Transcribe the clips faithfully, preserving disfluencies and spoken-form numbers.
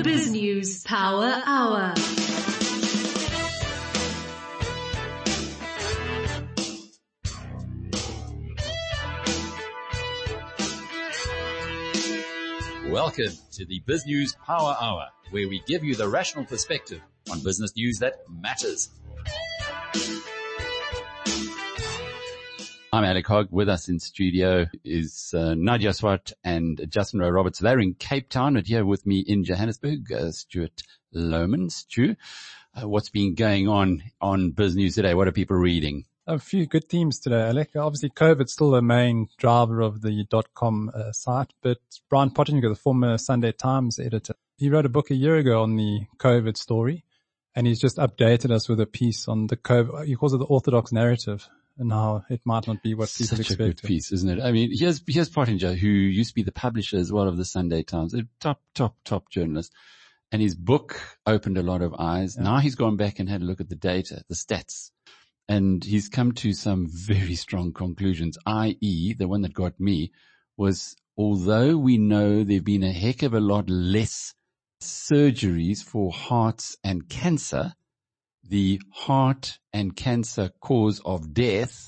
Biz News Power Hour. Welcome to the Biz News Power Hour, where we give you the rational perspective on business news that matters. I'm Alec Hogg. With us in studio is uh, Nadia Swart and Justin Rowe Roberts. They're in Cape Town, but here with me in Johannesburg, uh, Stuart Lohman. Stu, uh, what's been going on on Biz News today? What are people reading? A few good themes today, Alec. Obviously, COVID's still the main driver of the dot-com uh, site, but Brian Pottinger, the former Sunday Times editor, he wrote a book a year ago on the COVID story, and he's just updated us with a piece on the COVID, he calls it the orthodox narrative, and how it might not be what people Such expect. a good piece, isn't it? I mean, here's, here's Pottinger, who used to be the publisher as well of the Sunday Times, a top, top, top journalist. And his book opened a lot of eyes. Yeah. Now he's gone back and had a look at the data, the stats. And he's come to some very strong conclusions, that is, the one that got me was, although we know there have been a heck of a lot less surgeries for hearts and cancer, the heart and cancer cause of death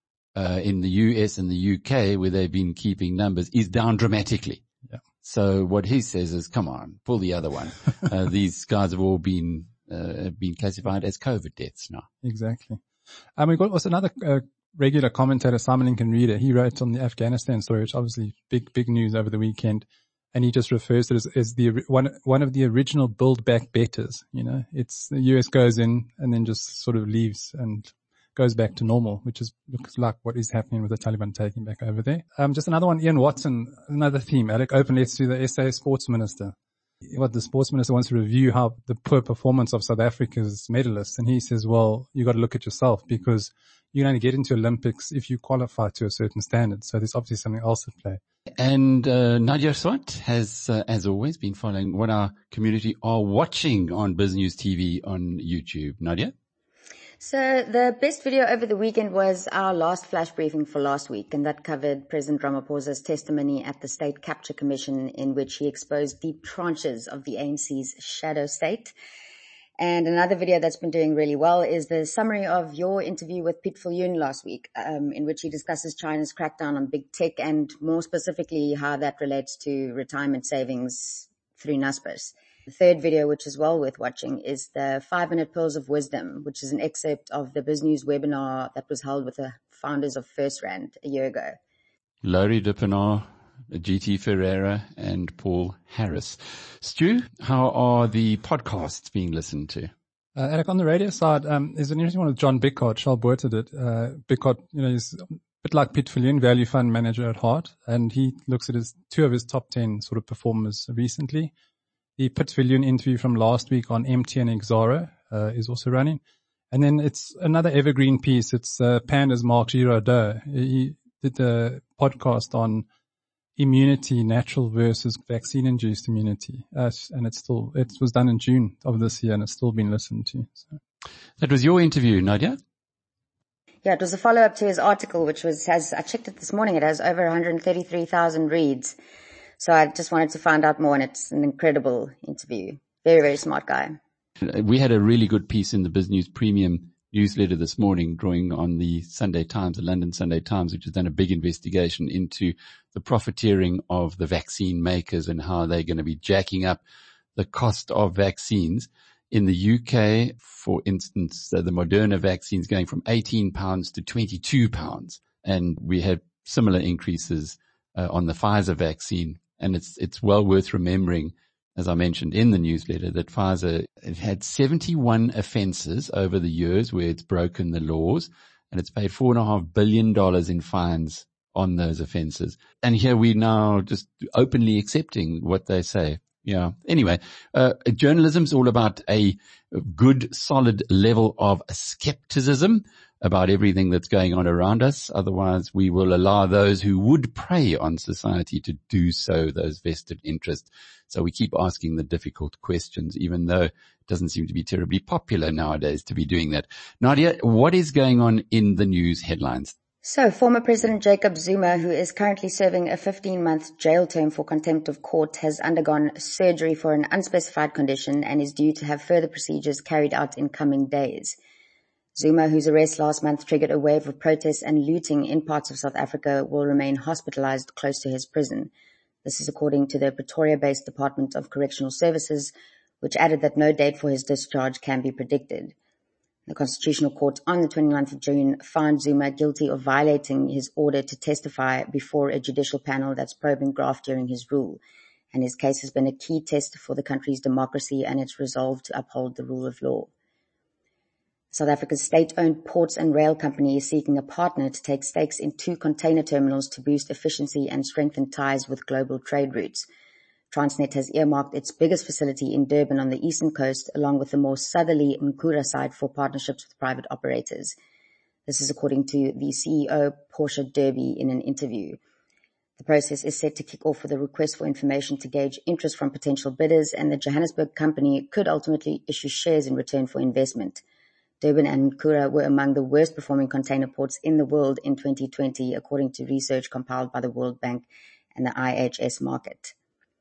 uh, in the U S and the U K, where they've been keeping numbers, is down dramatically. Yeah. So what he says is, come on, pull the other one. uh, these guys have all been uh, been classified as COVID deaths now. Exactly. Um, we've got also another uh, regular commentator, Simon Lincoln Reader. He wrote on the Afghanistan story, which obviously big, big news over the weekend. And he just refers to it as, as the one, one of the original build back betters. You know, it's the U S goes in and then just sort of leaves and goes back to normal, which is looks like what is happening with the Taliban taking back over there. Um, just another one, Ian Watson, another theme, Alec, open letters to the S A sports minister. What the sports minister wants to review how the poor performance of South Africa's medalists. And he says, well, you got to look at yourself, because you can only get into Olympics if you qualify to a certain standard. So there's obviously something else at play. And uh, Nadia Swart has, uh, as always, been following what our community are watching on Biz News T V on YouTube. Nadia? So the best video over the weekend was our last flash briefing for last week, and that covered President Ramaphosa's testimony at the State Capture Commission, in which he exposed deep tranches of the A N C's shadow state. And another video that's been doing really well is the summary of your interview with Piet Viljoen last week, um, in which he discusses China's crackdown on big tech and more specifically how that relates to retirement savings through Naspers. The third video, which is well worth watching, is the five minute Pearls of Wisdom, which is an excerpt of the Biz News webinar that was held with the founders of FirstRand a year ago. Laurie Dupinard, G T Ferreira, and Paul Harris. Stu, how are the podcasts being listened to? Uh, Alec, on the radio side, um, there's an interesting one with John Bickard. Charles Boerter did. Uh, Bickard, you know, is a bit like Piet Viljoen, value fund manager at heart, and he looks at his two of his top ten sort of performers recently. The Piet Viljoen interview from last week on M T N Exaro uh, is also running. And then it's another evergreen piece. It's uh, Panda's Mark Girardot. He did the podcast on immunity, natural versus vaccine-induced immunity. Uh, and it's still, it was done in June of this year, and it's still been listened to. So. That was your interview, Nadia? Yeah, it was a follow-up to his article, which was, has, I checked it this morning, it has over one hundred thirty-three thousand reads. So I just wanted to find out more, and it's an incredible interview. Very, very smart guy. We had a really good piece in the Biz News Premium newsletter this morning, drawing on the Sunday Times, the London Sunday Times, which has done a big investigation into the profiteering of the vaccine makers and how they're going to be jacking up the cost of vaccines. In the U K, for instance, uh, the Moderna vaccines going from eighteen pounds to twenty-two pounds. And we had similar increases uh, on the Pfizer vaccine. And it's, it's well worth remembering, as I mentioned in the newsletter, that Pfizer it had seventy-one offenses over the years where it's broken the laws, and it's paid four and a half billion dollars in fines on those offenses. And here we're now just openly accepting what they say. Yeah. Anyway, uh, journalism's all about a good, solid level of skepticism about everything that's going on around us. Otherwise, we will allow those who would prey on society to do so, those vested interests. So we keep asking the difficult questions, even though it doesn't seem to be terribly popular nowadays to be doing that. Nadia, what is going on in the news headlines? So, former President Jacob Zuma, who is currently serving a fifteen-month jail term for contempt of court, has undergone surgery for an unspecified condition and is due to have further procedures carried out in coming days. Zuma, whose arrest last month triggered a wave of protests and looting in parts of South Africa, will remain hospitalized close to his prison. This is according to the Pretoria-based Department of Correctional Services, which added that no date for his discharge can be predicted. The Constitutional Court on the twenty-ninth of June found Zuma guilty of violating his order to testify before a judicial panel that's probing graft during his rule, and his case has been a key test for the country's democracy and its resolve to uphold the rule of law. South Africa's state-owned ports and rail company is seeking a partner to take stakes in two container terminals to boost efficiency and strengthen ties with global trade routes. Transnet has earmarked its biggest facility in Durban on the eastern coast, along with the more southerly Nkura side, for partnerships with private operators. This is according to the C E O, Portia Derby, in an interview. The process is set to kick off with a request for information to gauge interest from potential bidders, and the Johannesburg company could ultimately issue shares in return for investment. Durban and Nkura were among the worst performing container ports in the world in twenty twenty, according to research compiled by the World Bank and the I H S Markit.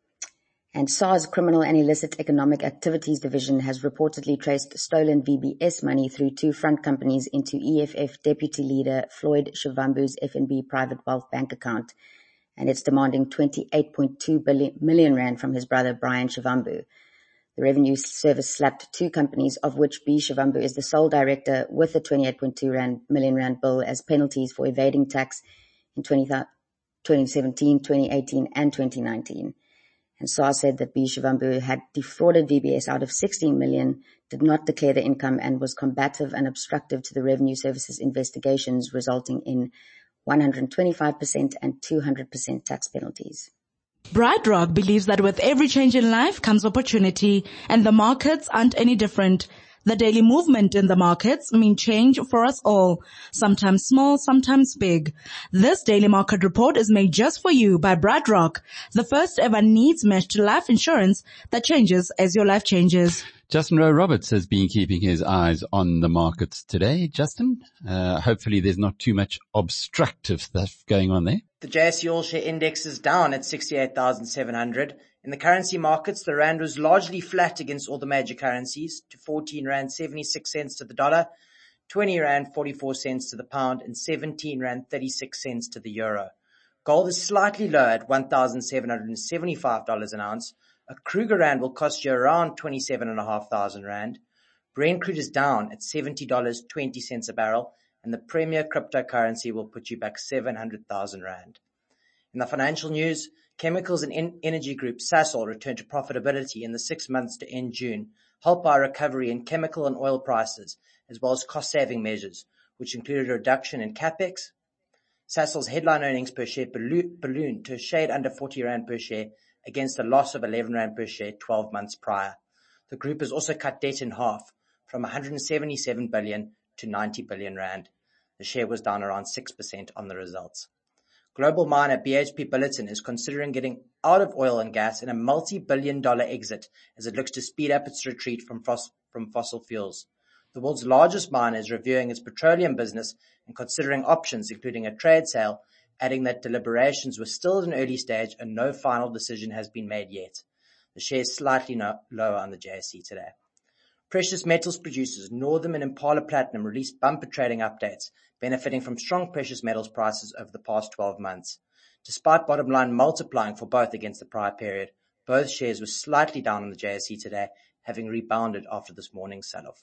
And SARS Criminal and Illicit Economic Activities Division has reportedly traced stolen V B S money through two front companies into E F F Deputy Leader Floyd Shivambu's F N B Private Wealth Bank account, and it's demanding twenty-eight point two million rand from his brother Brian Shivambu. The Revenue Service slapped two companies, of which B. Shivambu is the sole director, with the twenty-eight point two million rand bill as penalties for evading tax in twenty seventeen, twenty eighteen, and twenty nineteen. And SARS said that B. Shivambu had defrauded V B S out of sixteen million, did not declare the income, and was combative and obstructive to the Revenue Service's investigations, resulting in one hundred twenty-five percent and two hundred percent tax penalties. BrightRock believes that with every change in life comes opportunity, and the markets aren't any different. The daily movement in the markets mean change for us all, sometimes small, sometimes big. This daily market report is made just for you by BrightRock, the first ever needs-matched life insurance that changes as your life changes. Justin Rowe Roberts has been keeping his eyes on the markets today. Justin, uh, hopefully there's not too much obstructive stuff going on there. The J S E All Share Index is down at sixty-eight thousand seven hundred. In the currency markets, the rand was largely flat against all the major currencies, to fourteen rand seventy-six cents to the dollar, twenty rand forty-four cents to the pound, and seventeen rand thirty-six cents to the euro. Gold is slightly lower at one thousand seven hundred seventy-five dollars an ounce. A Kruger rand will cost you around twenty-seven thousand five hundred rand. Brent crude is down at seventy dollars and twenty cents a barrel, and the premier cryptocurrency will put you back seven hundred thousand rand. In the financial news, Chemicals and en- Energy Group Sasol returned to profitability in the six months to end June, helped by a recovery in chemical and oil prices, as well as cost-saving measures, which included a reduction in capex. Sasol's headline earnings per share ballo- ballooned to a shade under forty rand per share, against a loss of eleven rand per share twelve months prior. The group has also cut debt in half, from one hundred seventy-seven billion to ninety billion rand. The share was down around six percent on the results. Global miner B H P Billiton is considering getting out of oil and gas in a multi-billion dollar exit as it looks to speed up its retreat from, fos- from fossil fuels. The world's largest miner is reviewing its petroleum business and considering options, including a trade sale, adding that deliberations were still at an early stage and no final decision has been made yet. The share is slightly no- lower on the J S E today. Precious metals producers Northam and Impala Platinum released bumper trading updates, benefiting from strong precious metals prices over the past twelve months. Despite bottom line multiplying for both against the prior period, both shares were slightly down on the J S E today, having rebounded after this morning's sell-off.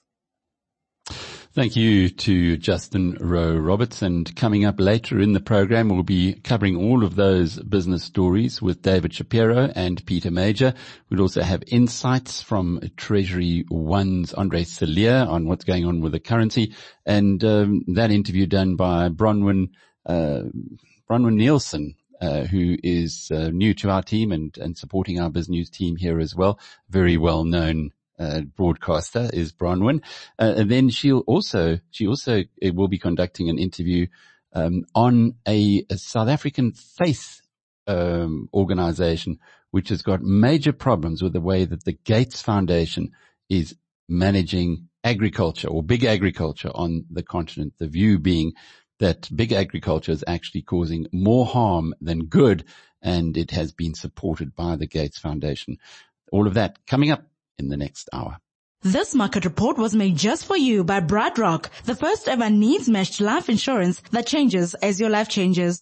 Thank you to Justin Rowe Roberts. And coming up later in the program, we'll be covering all of those business stories with David Shapiro and Peter Major. We'll also have insights from Treasury One's Andre Salia on what's going on with the currency, and um, that interview done by Bronwyn uh, Bronwyn Nielsen, uh, who is uh, new to our team and, and supporting our BizNews team here as well. Very well known Uh, broadcaster is Bronwyn. Uh, and then she'll also, she also uh, will be conducting an interview, um, on a, a South African faith, um, organization, which has got major problems with the way that the Gates Foundation is managing agriculture or big agriculture on the continent. The view being that big agriculture is actually causing more harm than good, and it has been supported by the Gates Foundation. All of that coming up in the next hour. This market report was made just for you by BrightRock, the first ever needs-matched life insurance that changes as your life changes.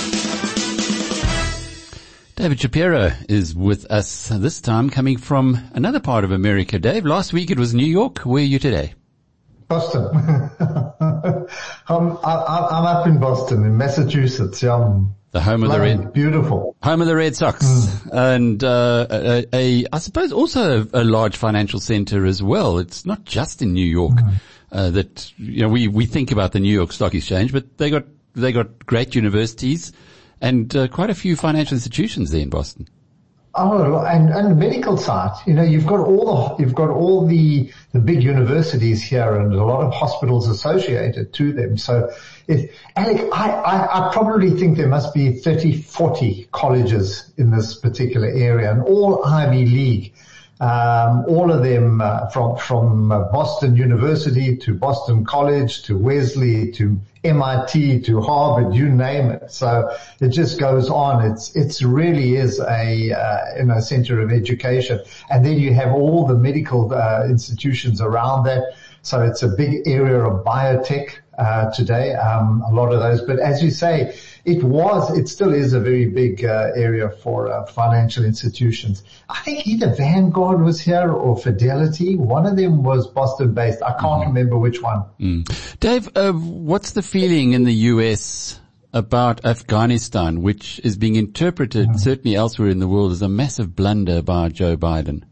David Shapiro is with us this time, coming from another part of America. Dave, last week it was New York. Where are you today? Boston. I'm, I'm up in Boston, in Massachusetts. Um, the home of the Red, beautiful home of the Red Sox, mm. and uh, a, a, I suppose also a, a large financial center as well. It's not just in New York mm. uh, that you know we we think about the New York Stock Exchange, but they got they got great universities and uh, quite a few financial institutions there in Boston. Oh, and, and the medical side, you know, you've got all the, you've got all the, the big universities here and a lot of hospitals associated to them. So, it, Alec, I, I, I probably think there must be thirty, forty colleges in this particular area, and all Ivy League. Um, all of them, uh, from, from uh, Boston University to Boston College to Wesley to M I T to Harvard, you name it. So it just goes on. It's, it's really is a, uh, you know, center of education. And then you have all the medical, uh, institutions around that. So it's a big area of biotech, uh, today, um, a lot of those. But as you say, it was, it still is a very big, uh, area for, uh, financial institutions. I think either Vanguard was here or Fidelity. One of them was Boston based. I can't mm-hmm. remember which one. Mm. Dave, uh, what's the feeling in the U S about Afghanistan, which is being interpreted mm-hmm. certainly elsewhere in the world as a massive blunder by Joe Biden?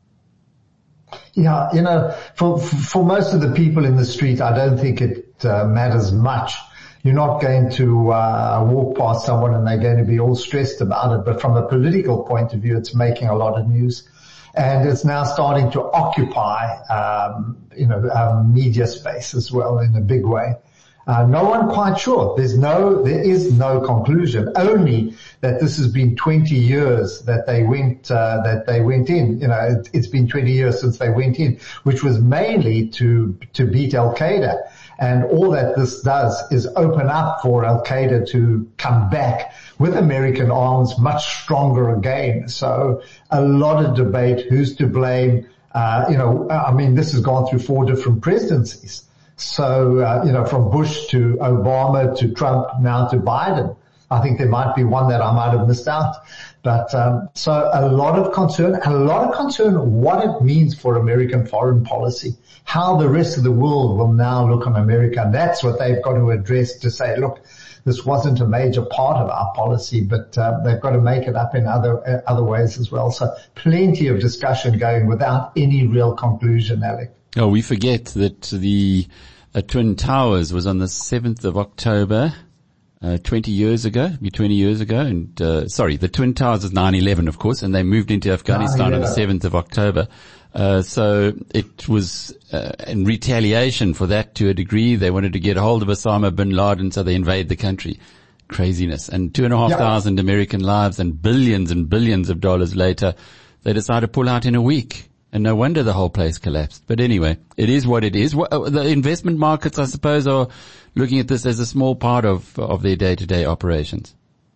Yeah, you know, for, for most of the people in the street, I don't think it uh, matters much. You're not going to uh, walk past someone and they're going to be all stressed about it. But from a political point of view, it's making a lot of news. And it's now starting to occupy, um, you know, um, media space as well in a big way. Uh, no one quite sure. There's no, there is no conclusion. Only that this has been twenty years that they went, uh, that they went in. You know, it, it's been twenty years since they went in, which was mainly to, to beat Al-Qaeda. And all that this does is open up for Al-Qaeda to come back with American arms much stronger again. So a lot of debate, who's to blame? Uh, you know, I mean, this has gone through four different presidencies. So, uh, you know, from Bush to Obama to Trump now to Biden. I think there might be one that I might have missed out. But, um, so a lot of concern, a lot of concern what it means for American foreign policy, how the rest of the world will now look on America. And that's what they've got to address, to say, look, this wasn't a major part of our policy, but uh, they've got to make it up in other uh, other ways as well. So plenty of discussion going without any real conclusion, Alec. Oh, we forget that the uh, Twin Towers was on the seventh of October, uh, twenty years ago, twenty years ago. And, uh, sorry, the Twin Towers was nine eleven, of course, and they moved into Afghanistan on the seventh of October. Uh, so it was, uh, in retaliation for that to a degree. They wanted to get a hold of Osama bin Laden, so they invade the country. Craziness. And two and a half yeah. thousand American lives and billions and billions of dollars later, they decided to pull out in a week. And no wonder the whole place collapsed. But anyway, it is what it is. The investment markets, I suppose, are looking at this as a small part of, of their day-to-day operations.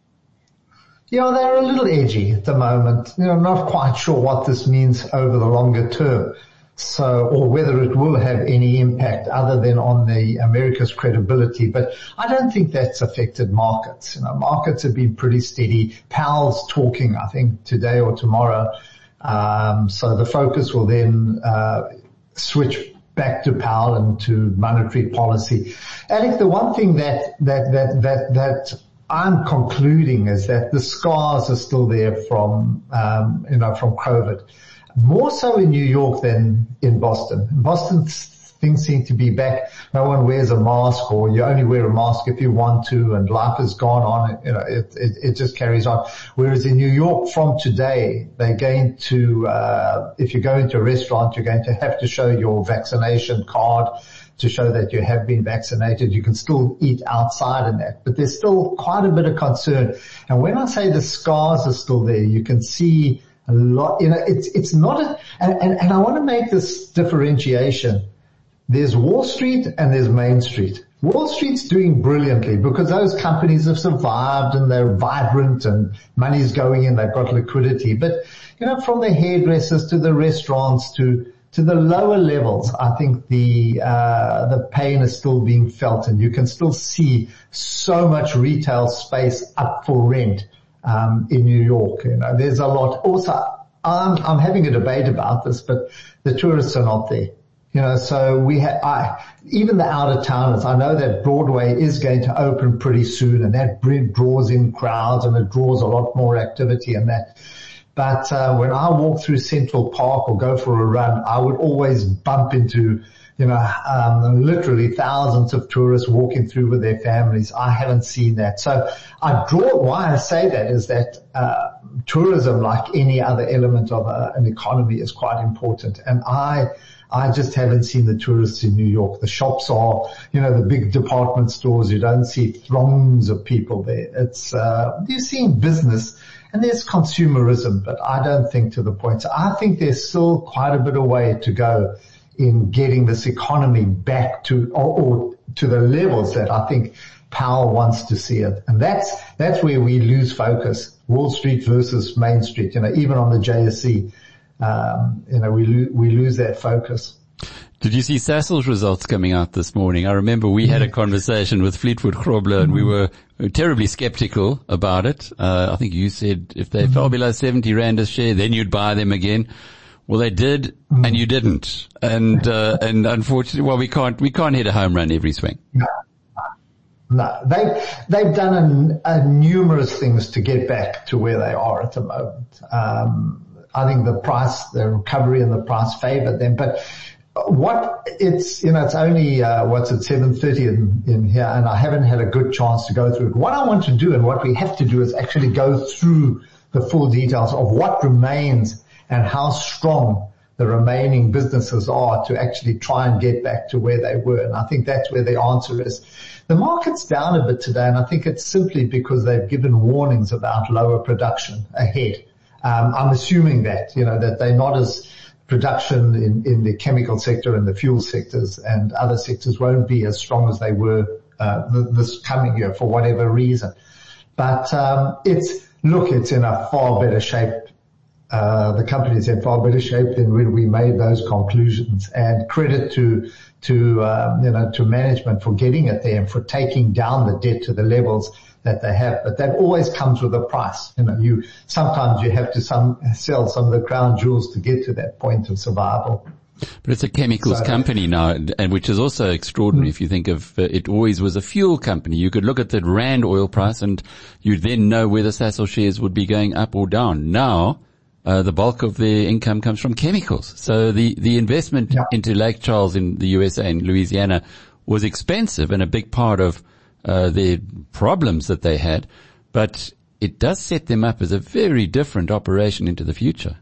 Yeah, they're a little edgy at the moment. You know, not quite sure what this means over the longer term. So, or whether it will have any impact other than on the America's credibility. But I don't think that's affected markets. You know, markets have been pretty steady. Powell's talking, I think, today or tomorrow. Um, so the focus will then, uh, switch back to Powell and to monetary policy. Alec, the one thing that, that, that, that, that I'm concluding is that the scars are still there from, um, you know, from COVID. More so in New York than in Boston. In Boston, things seem to be back. No one wears a mask, or you only wear a mask if you want to, and life has gone on. You know, it, it, it just carries on. Whereas in New York, from today, they're going to, uh, if you go into a restaurant, you're going to have to show your vaccination card to show that you have been vaccinated. You can still eat outside and that, but there's still quite a bit of concern. And when I say the scars are still there, you can see a lot, you know, it's, it's not a, and, and, and I want to make this differentiation. There's Wall Street and there's Main Street. Wall Street's doing brilliantly because those companies have survived and they're vibrant and money's going in, they've got liquidity. But, you know, from the hairdressers to the restaurants to, to the lower levels, I think the, uh, the pain is still being felt, and you can still see so much retail space up for rent, um, in New York. You know, there's a lot. Also, I'm, I'm having a debate about this, but the tourists are not there. You know, so we have, I, even the out of towners, I know that Broadway is going to open pretty soon, and that draws in crowds and it draws a lot more activity and that. But, uh, when I walk through Central Park or go for a run, I would always bump into, you know, um, literally thousands of tourists walking through with their families. I haven't seen that. So I draw, why I say that is that, uh, tourism, like any other element of a, an economy, is quite important. And I, I just haven't seen the tourists in New York. The shops are, you know, the big department stores. You don't see throngs of people there. It's, uh, you're seeing business and there's consumerism, but I don't think to the point. So I think there's still quite a bit of way to go in getting this economy back to, or, or to the levels that I think Powell wants to see it. And that's, that's where we lose focus. Wall Street versus Main Street, you know, even on the J S E. Um, you know, we lo- we lose that focus. Did you see Sasol's results coming out this morning? I remember we had a conversation with Fleetwood Grobler and we were terribly skeptical about it. Uh, I think you said if they fell below seventy rand a share, then you'd buy them again. Well, they did, and you didn't. And, uh, and unfortunately, well, we can't, we can't hit a home run every swing. No. No, they've, they've done a, a numerous things to get back to where they are at the moment. Um, I think the price, the recovery in the price favored them. But what it's, you know, it's only, uh, what's it, seven thirty in, in here, and I haven't had a good chance to go through it. What I want to do and what we have to do is actually go through the full details of what remains and how strong the remaining businesses are to actually try and get back to where they were. And I think that's where the answer is. The market's down a bit today, and I think it's simply because they've given warnings about lower production ahead. Um, I'm assuming that, you know, that they're not as production in, in the chemical sector and the fuel sectors and other sectors won't be as strong as they were, uh, this coming year for whatever reason. But, um, it's, look, it's in a far better shape. Uh, the company's in far better shape than when we made those conclusions, and credit to, to, um, you know, to management for getting it there and for taking down the debt to the levels that they have. But that always comes with a price. You know, you, sometimes you have to some, sell some of the crown jewels to get to that point of survival. But it's a chemicals so, company now, and which is also extraordinary mm-hmm. if you think of uh, it always was a fuel company. You could look at the rand oil price and you'd then know whether Sasol shares would be going up or down. Now, Uh, the bulk of their income comes from chemicals. So the, the investment yeah. into Lake Charles in the U S A and Louisiana was expensive and a big part of, uh, their problems that they had. But it does set them up as a very different operation into the future.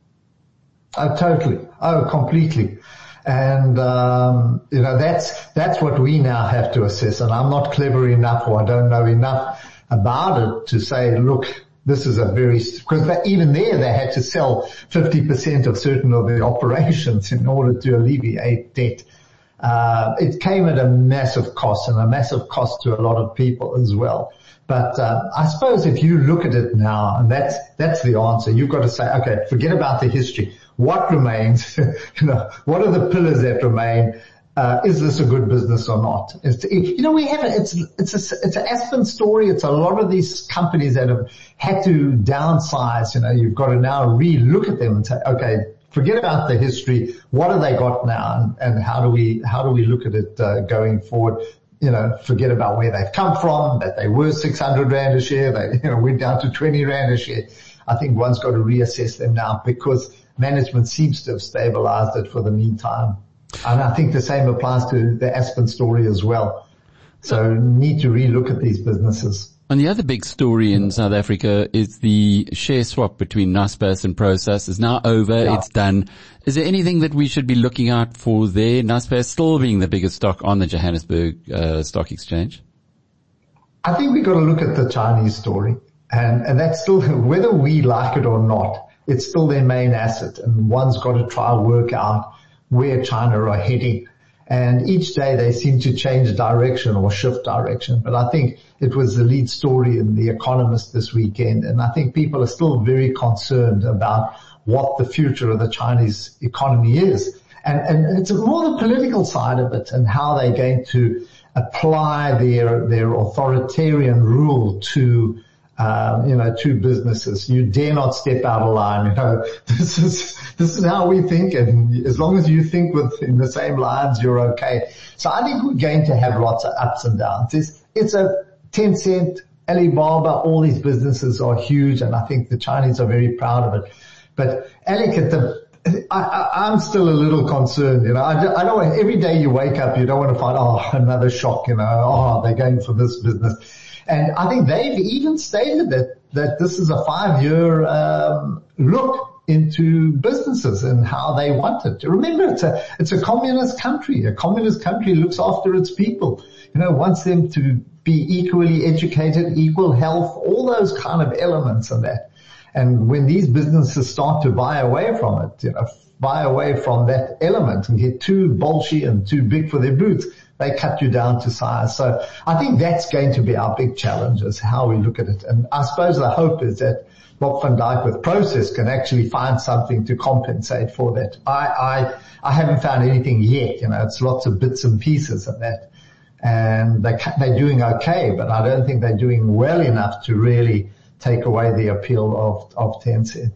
Oh, totally. Oh, completely. And, um, you know, that's, that's what we now have to assess. And I'm not clever enough, or I don't know enough about it to say, look, this is a very, because even there they had to sell fifty percent of certain of their operations in order to alleviate debt. Uh, it came at a massive cost, and a massive cost to a lot of people as well. But, uh, I suppose if you look at it now, and that's, that's the answer, you've got to say, okay, forget about the history. What remains? You know, what are the pillars that remain? Uh, is this a good business or not? It's, you know, we have it. It's, it's a, it's an Aspen story. It's a lot of these companies that have had to downsize. You know, you've got to now re-look at them and say, okay, forget about the history. What have they got now? And, and how do we, how do we look at it, uh, going forward? You know, forget about where they've come from, that they were six hundred rand a share. They, you know, went down to twenty rand a share. I think one's got to reassess them now because management seems to have stabilized it for the meantime. And I think the same applies to the Aspen story as well. So need to relook at these businesses. And the other big story in South Africa is the share swap between Naspers and Prosus is now over. Yeah. It's done. Is there anything that we should be looking out for there? Naspers still being the biggest stock on the Johannesburg uh, Stock Exchange. I think we've got to look at the Chinese story. And, and that's still, whether we like it or not, it's still their main asset. And one's got to try and work out where China are heading. And each day they seem to change direction or shift direction. But I think it was the lead story in The Economist this weekend. And I think people are still very concerned about what the future of the Chinese economy is. And, and it's more the political side of it and how they're going to apply their, their authoritarian rule to Um, you know, to businesses. You dare not step out of line. You know, this is, this is how we think. And as long as you think within the same lines, you're okay. So I think we're going to have lots of ups and downs. It's, it's a Tencent, Alibaba, all these businesses are huge. And I think the Chinese are very proud of it. But Alec, at the, I, I, I'm still a little concerned, you know, I, I don't want, every day you wake up, you don't want to find, oh, another shock, you know, oh, they're going for this business. And I think they've even stated that, that this is a five-year um, look into businesses and how they want it. Remember, it's a, it's a communist country. A communist country looks after its people, you know, wants them to be equally educated, equal health, all those kind of elements of that. And when these businesses start to buy away from it, you know, buy away from that element and get too bolshy and too big for their boots, they cut you down to size. So I think that's going to be our big challenge, is how we look at it. And I suppose the hope is that Bob van Dijk with Prosus can actually find something to compensate for that. I, I, I haven't found anything yet. You know, it's lots of bits and pieces of that. And they, they're doing okay, but I don't think they're doing well enough to really take away the appeal of, of Tencent.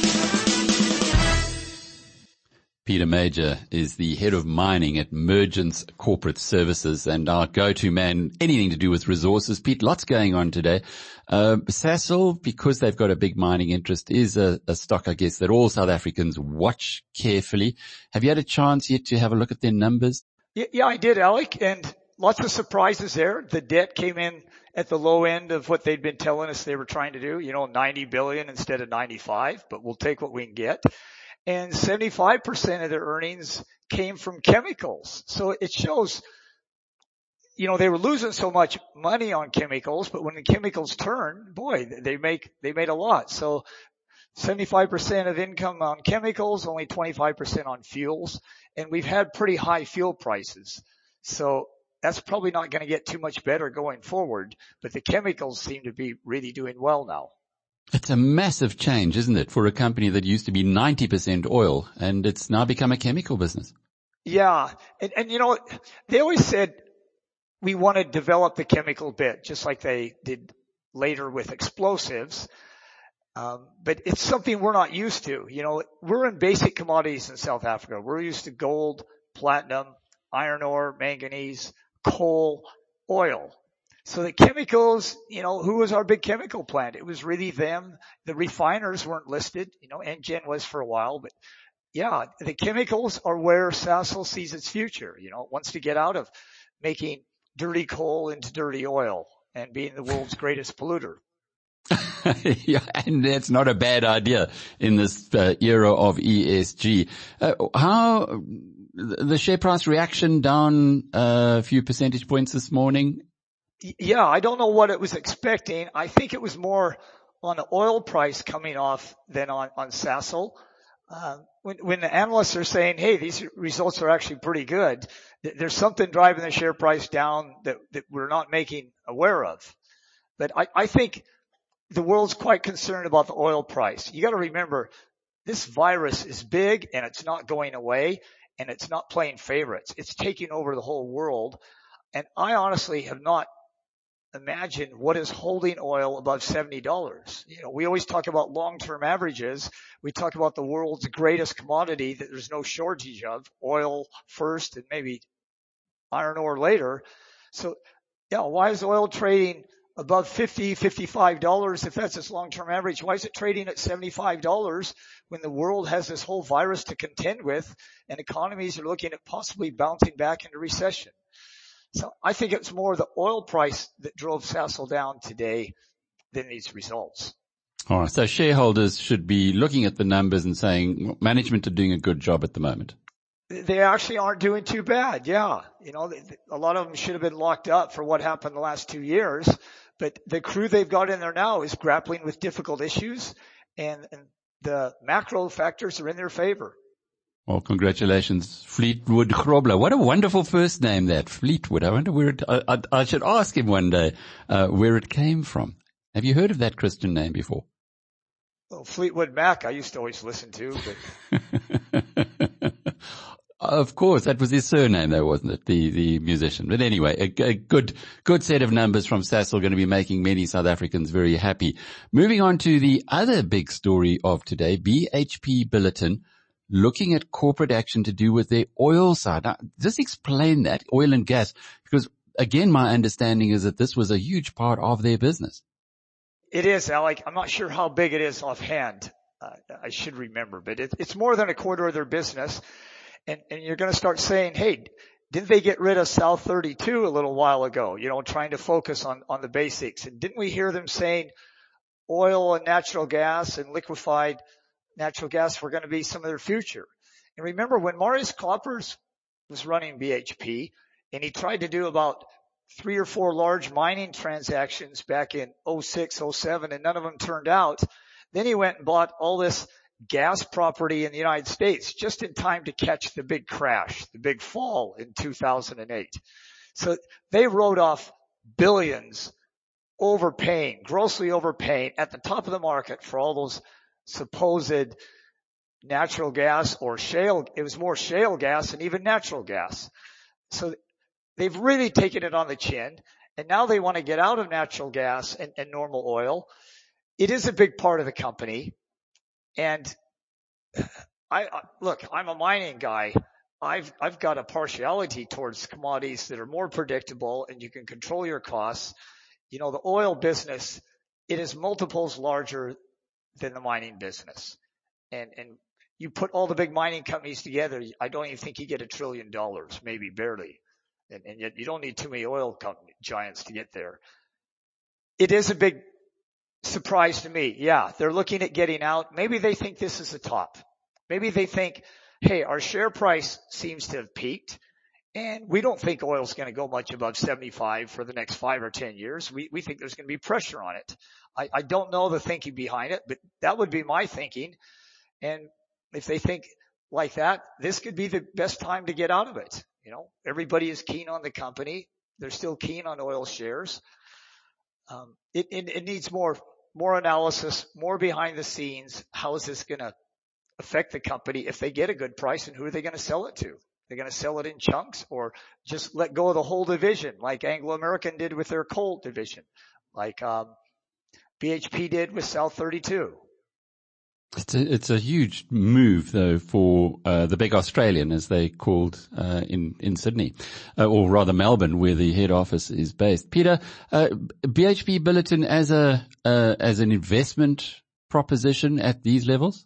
Peter Major is the head of mining at Mergence Corporate Services and our go-to man, anything to do with resources. Pete, lots going on today. Uh, Sasol, because they've got a big mining interest, is a, a stock, I guess, that all South Africans watch carefully. Have you had a chance yet to have a look at their numbers? Yeah, yeah I did, Alec, and lots of surprises there. The debt came in at the low end of what they'd been telling us they were trying to do, you know, ninety billion instead of ninety-five, but we'll take what we can get. And seventy-five percent of their earnings came from chemicals. So it shows, you know, they were losing so much money on chemicals, but when the chemicals turn, boy, they make, they made a lot. So seventy-five percent of income on chemicals, only twenty-five percent on fuels. And we've had pretty high fuel prices. So that's probably not going to get too much better going forward, but the chemicals seem to be really doing well now. It's a massive change, isn't it, for a company that used to be ninety percent oil, and it's now become a chemical business. Yeah. And, and you know, they always said we want to develop the chemical bit, just like they did later with explosives. Um, but it's something we're not used to. You know, we're in basic commodities in South Africa. We're used to gold, platinum, iron ore, manganese, coal, oil. So the chemicals, you know, who was our big chemical plant? It was really them. The refiners weren't listed, you know, Engen was for a while, but yeah, the chemicals are where Sasol sees its future. You know, it wants to get out of making dirty coal into dirty oil and being the world's greatest polluter. Yeah, and that's not a bad idea in this uh, era of E S G. Uh, how the share price reaction down uh, a few percentage points this morning? Yeah, I don't know what it was expecting. I think it was more on the oil price coming off than on, on Sasol. Uh, when, when the analysts are saying, hey, these results are actually pretty good, th- there's something driving the share price down that, that we're not making aware of. But I, I think the world's quite concerned about the oil price. You got to remember, this virus is big and it's not going away and it's not playing favorites. It's taking over the whole world. And I honestly have not imagine what is holding oil above seventy dollars. You know, we always talk about long-term averages. We talk about the world's greatest commodity that there's no shortage of, oil first and maybe iron ore later. So, yeah, why is oil trading above fifty, fifty-five dollars if that's its long-term average? Why is it trading at seventy-five dollars when the world has this whole virus to contend with and economies are looking at possibly bouncing back into recession? So I think it's more the oil price that drove Sasol down today than these results. All right. So shareholders should be looking at the numbers and saying management are doing a good job at the moment. They actually aren't doing too bad. Yeah. You know, a lot of them should have been locked up for what happened the last two years, but the crew they've got in there now is grappling with difficult issues and, and the macro factors are in their favor. Well, congratulations, Fleetwood Grobler. What a wonderful first name, that Fleetwood. I wonder where it, I, I, I should ask him one day, uh, where it came from. Have you heard of that Christian name before? Well, Fleetwood Mac, I used to always listen to, but. Of course, that was his surname though, wasn't it? The, the musician. But anyway, a, a good, good set of numbers from Sasol, going to be making many South Africans very happy. Moving on to the other big story of today, B H P Billiton looking at corporate action to do with their oil side. Now, just explain that, oil and gas, because again, my understanding is that this was a huge part of their business. It is, Alec. I'm not sure how big it is offhand. Uh, I should remember, but it, it's more than a quarter of their business. And, and you're going to start saying, hey, didn't they get rid of South thirty-two a little while ago? You know, trying to focus on, on the basics. And didn't we hear them saying oil and natural gas and liquefied natural gas were going to be some of their future? And remember when Marius Kloppers was running B H P and he tried to do about three or four large mining transactions back in oh six, oh seven, and none of them turned out. Then he went and bought all this gas property in the United States just in time to catch the big crash, the big fall in two thousand eight. So they wrote off billions, overpaying, grossly overpaying at the top of the market for all those supposed natural gas or shale. It was more shale gas and even natural gas. So they've really taken it on the chin, and now they want to get out of natural gas and, and normal oil. It is a big part of the company. And I, I look, I'm a mining guy. I've, I've got a partiality towards commodities that are more predictable and you can control your costs. You know, the oil business, it is multiples larger than the mining business. And, and you put all the big mining companies together, I don't even think you get a trillion dollars, maybe barely. And, and yet you don't need too many oil company giants to get there. It is a big surprise to me. Yeah, they're looking at getting out. Maybe they think this is the top. Maybe they think, hey, our share price seems to have peaked and we don't think oil's going to go much above seventy-five for the next five or ten years. We, we think there's going to be pressure on it. I, I don't know the thinking behind it, but that would be my thinking. And if they think like that, this could be the best time to get out of it. You know, everybody is keen on the company. They're still keen on oil shares. Um, it, it, it needs more, more analysis, more behind the scenes. How is this going to affect the company if they get a good price, and who are they going to sell it to? They're going to sell it in chunks or just let go of the whole division like Anglo American did with their coal division, like, um, B H P did with South thirty-two. It's a, it's a huge move though for, uh, the big Australian, as they called, uh, in, in Sydney, uh, or rather Melbourne, where the head office is based. Peter, uh, B H P Billiton as a, uh, as an investment proposition at these levels?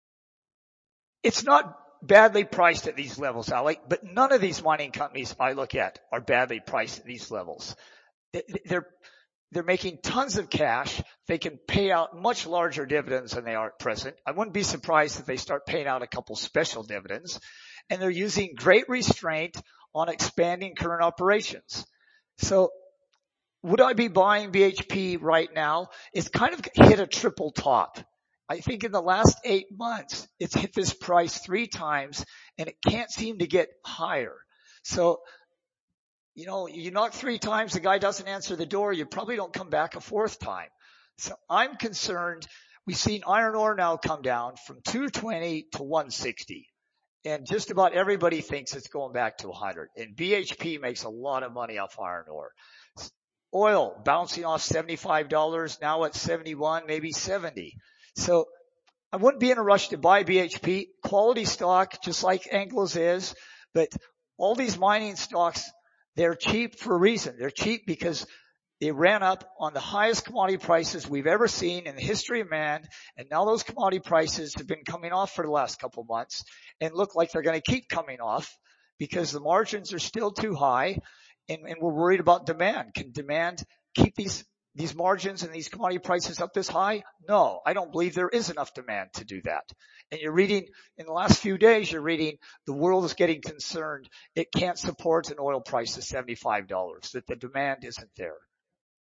It's not badly priced at these levels, Alec, but none of these mining companies I look at are badly priced at these levels. They're, they're making tons of cash. They can pay out much larger dividends than they are at present. I wouldn't be surprised if they start paying out a couple special dividends. And they're using great restraint on expanding current operations. So would I be buying B H P right now? It's kind of hit a triple top. I think in the last eight months, it's hit this price three times and it can't seem to get higher. So, you know, you knock three times, the guy doesn't answer the door, you probably don't come back a fourth time. So I'm concerned. We've seen iron ore now come down from two twenty to one sixty. And just about everybody thinks it's going back to one hundred. And B H P makes a lot of money off iron ore. Oil bouncing off seventy-five dollars, now at seventy-one, maybe seventy. So I wouldn't be in a rush to buy B H P. Quality stock, just like Anglo's is. But all these mining stocks, they're cheap for a reason. They're cheap because they ran up on the highest commodity prices we've ever seen in the history of man. And now those commodity prices have been coming off for the last couple of months and look like they're going to keep coming off because the margins are still too high. And, and we're worried about demand. Can demand keep these these margins and these commodity prices up this high? No, I don't believe there is enough demand to do that. And you're reading, in the last few days, you're reading the world is getting concerned. It can't support an oil price of seventy-five dollars, that the demand isn't there.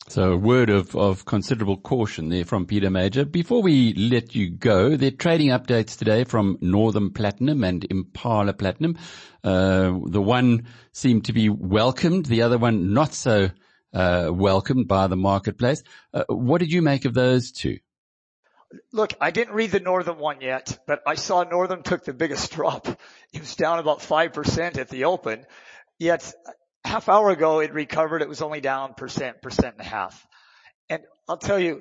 So a word of, of considerable caution there from Peter Major. Before we let you go, there are trading updates today from Northam Platinum and Impala Platinum. Uh, the one seemed to be welcomed, the other one not so uh, welcomed by the marketplace. Uh, what did you make of those two? Look, I didn't read the Northam one yet, but I saw Northam took the biggest drop. It was down about five percent at the open, yet half hour ago it recovered. It was only down percent, percent and a half. And I'll tell you,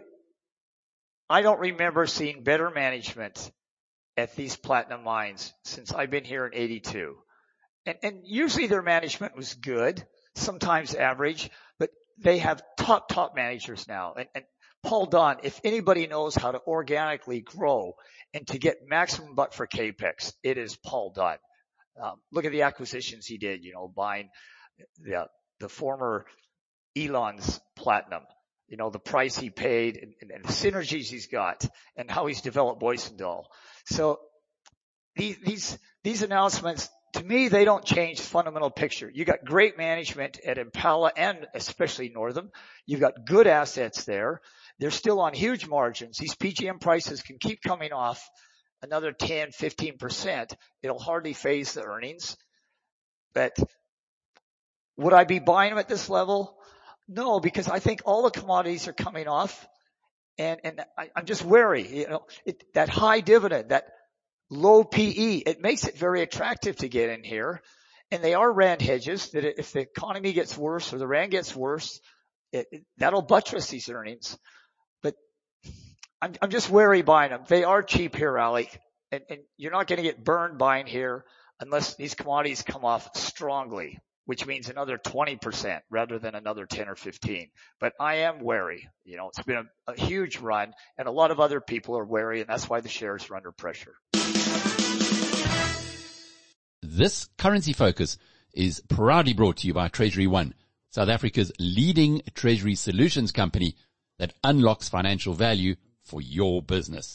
I don't remember seeing better management at these platinum mines since I've been here in eighty-two. And, and usually their management was good, sometimes average, but they have top, top managers now. And, and Paul Dunn, if anybody knows how to organically grow and to get maximum buck for capex, it is Paul Dunn. Um, look at the acquisitions he did, you know, buying the, the former Elon's platinum, you know, the price he paid and, and, and the synergies he's got and how he's developed Boysendahl. So these, these, these announcements, to me, they don't change the fundamental picture. You got great management at Impala and especially Northam. You've got good assets there. They're still on huge margins. These P G M prices can keep coming off another ten, fifteen percent. It'll hardly phase the earnings. But would I be buying them at this level? No, because I think all the commodities are coming off. And, and I, I'm just wary, you know, it, that high dividend, that low P E, it makes it very attractive to get in here. And they are rand hedges that if the economy gets worse or the rand gets worse, it, it, that'll buttress these earnings. But I'm, I'm just wary buying them. They are cheap here, Alec, and, and you're not going to get burned buying here unless these commodities come off strongly, which means another twenty percent rather than another ten or fifteen. But I am wary. You know, it's been a, a huge run, and a lot of other people are wary, and that's why the shares are under pressure. This Currency Focus is proudly brought to you by Treasury One, South Africa's leading treasury solutions company that unlocks financial value for your business.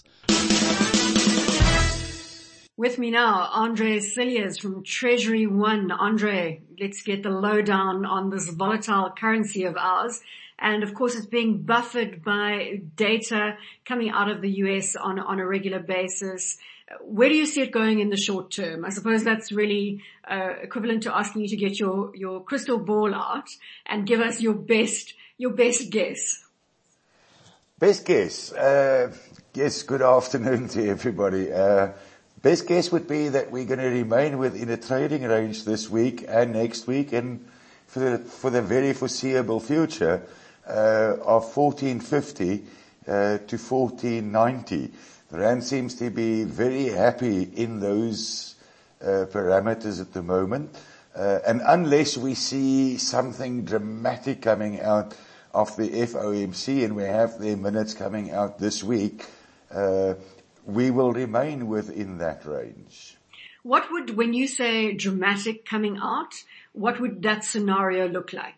With me now, Andre Cilliers from Treasury One. Andre, let's get the lowdown on this volatile currency of ours. And of course, it's being buffered by data coming out of the U S on, on a regular basis. Where do you see it going in the short term? I suppose that's really uh, equivalent to asking you to get your, your crystal ball out and give us your best, your best guess. Best guess. Uh, yes, good afternoon to everybody. Uh, best guess would be that we're going to remain within a trading range this week and next week and for the, for the very foreseeable future uh, of fourteen fifty uh, to fourteen ninety. The rand seems to be very happy in those uh, parameters at the moment. Uh, and unless we see something dramatic coming out of the F O M C, and we have their minutes coming out this week, uh, we will remain within that range. What would, when you say dramatic coming out, what would that scenario look like?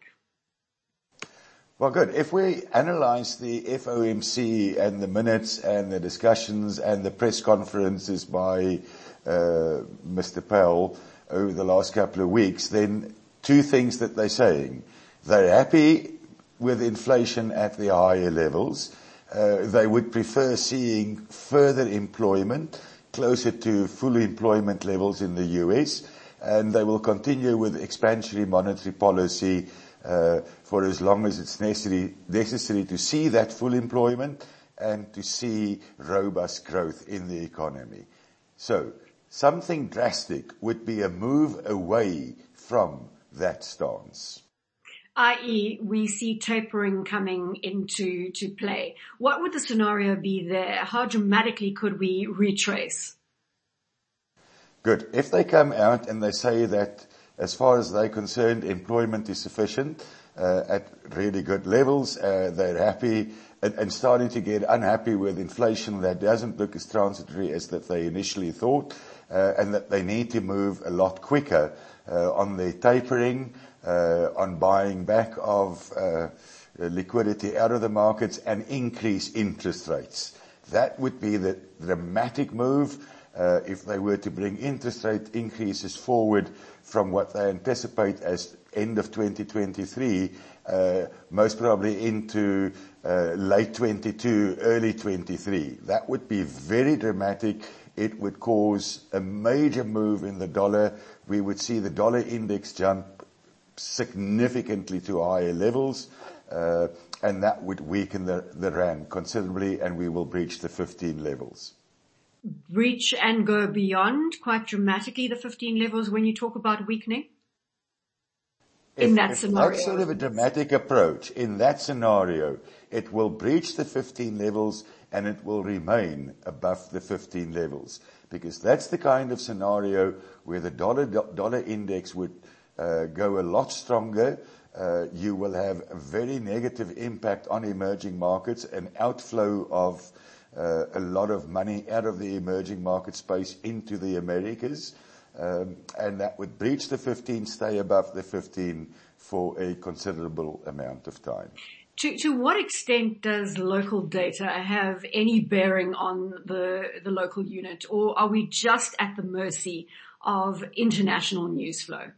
Well, good. If we analyze the F O M C and the minutes and the discussions and the press conferences by uh, Mister Powell over the last couple of weeks, then two things that they're saying. They're happy with inflation at the higher levels. Uh, they would prefer seeing further employment closer to full employment levels in the U S, and they will continue with expansionary monetary policy uh, for as long as it's necessary, necessary to see that full employment and to see robust growth in the economy. So something drastic would be a move away from that stance. that is, we see tapering coming into to play. What would the scenario be there? How dramatically could we retrace? Good. If they come out and they say that as far as they're concerned, employment is sufficient uh, at really good levels, uh, they're happy and, and starting to get unhappy with inflation that doesn't look as transitory as that they initially thought, uh, and that they need to move a lot quicker uh, on their tapering, Uh, on buying back of uh, liquidity out of the markets and increase interest rates. That would be the dramatic move uh, if they were to bring interest rate increases forward from what they anticipate as end of twenty twenty-three, uh, most probably into uh, late twenty-two, early twenty-three. That would be very dramatic. It would cause a major move in the dollar. We would see the dollar index jump significantly to higher levels, uh, and that would weaken the, the rand considerably, and we will breach the fifteen levels. Breach and go beyond quite dramatically the fifteen levels when you talk about weakening? In If, that if scenario. That's sort of a dramatic approach. In that scenario, it will breach the fifteen levels and it will remain above the fifteen levels, because that's the kind of scenario where the dollar dollar index would uh, go a lot stronger. Uh, you will have a very negative impact on emerging markets, an outflow of uh, a lot of money out of the emerging market space into the Americas. Um, and that would breach the fifteen, stay above the fifteen for a considerable amount of time. To, to what extent does local data have any bearing on the, the local unit, or are we just at the mercy of international news flow?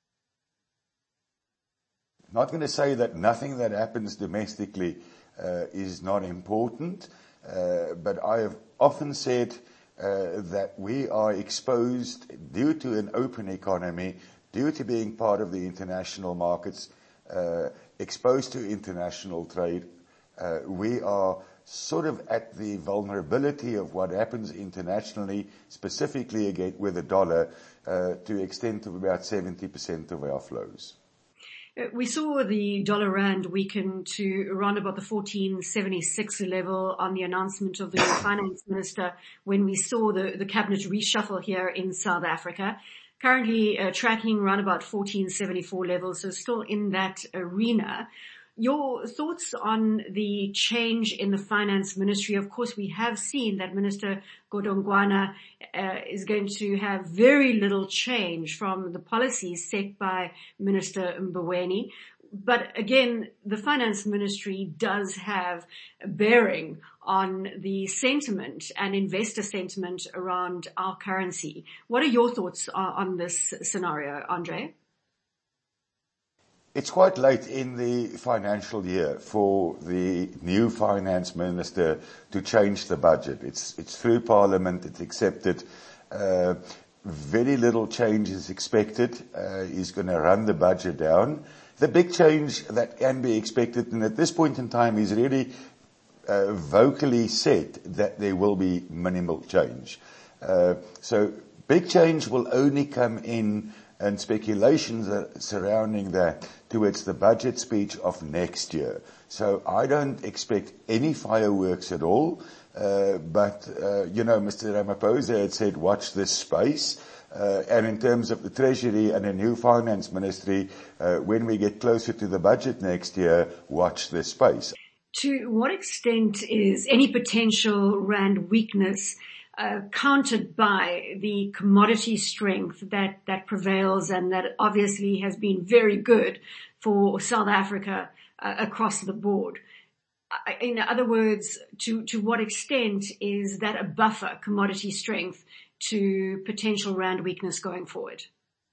Not going to say that nothing that happens domestically uh, is not important, uh, but I have often said Uh, that we are exposed, due to an open economy, due to being part of the international markets, uh, exposed to international trade. Uh, we are sort of at the vulnerability of what happens internationally, specifically again with the dollar, uh, to the extent of about seventy percent of our flows. We saw the dollar rand weaken to around about the fourteen seventy-six level on the announcement of the new finance minister when we saw the, the cabinet reshuffle here in South Africa. Currently uh, tracking around about fourteen seventy-four levels, so still in that arena. Your thoughts on the change in the finance ministry? Of course, we have seen that Minister Godongwana uh, is going to have very little change from the policies set by Minister Mboweni. But again, the finance ministry does have a bearing on the sentiment and investor sentiment around our currency. What are your thoughts on this scenario, Andre? It's quite late in the financial year for the new finance minister to change the budget. It's, it's through Parliament, it's accepted. Uh, very little change is expected. Uh, he's going to run the budget down. The big change that can be expected, and at this point in time, he's really uh, vocally said that there will be minimal change. Uh, so big change will only come in, and speculations surrounding that towards the budget speech of next year. So I don't expect any fireworks at all. Uh, but, uh, you know, Mister Ramaphosa had said, watch this space. Uh, and in terms of the Treasury and a new finance ministry, uh, when we get closer to the budget next year, watch this space. To what extent is any potential rand weakness Uh, countered by the commodity strength that, that prevails and that obviously has been very good for South Africa uh, across the board? Uh, in other words, to, to what extent is that a buffer, commodity strength, to potential rand weakness going forward?